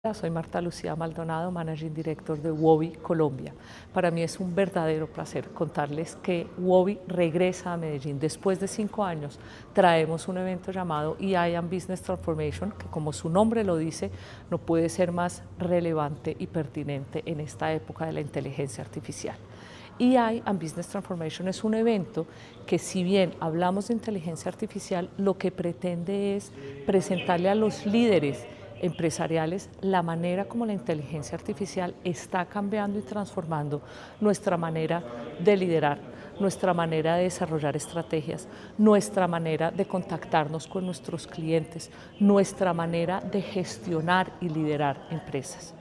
Soy Marta Lucía Maldonado, Managing Director de Wovi Colombia. Para mí es un verdadero placer contarles que Wovi regresa a Medellín. Después de 5 años traemos un evento llamado EI and Business Transformation, que como su nombre lo dice, no puede ser más relevante y pertinente en esta época de la inteligencia artificial. EI and Business Transformation es un evento que, si bien hablamos de inteligencia artificial, lo que pretende es presentarle a los líderes empresariales la manera como la inteligencia artificial está cambiando y transformando nuestra manera de liderar, nuestra manera de desarrollar estrategias, nuestra manera de contactarnos con nuestros clientes, nuestra manera de gestionar y liderar empresas.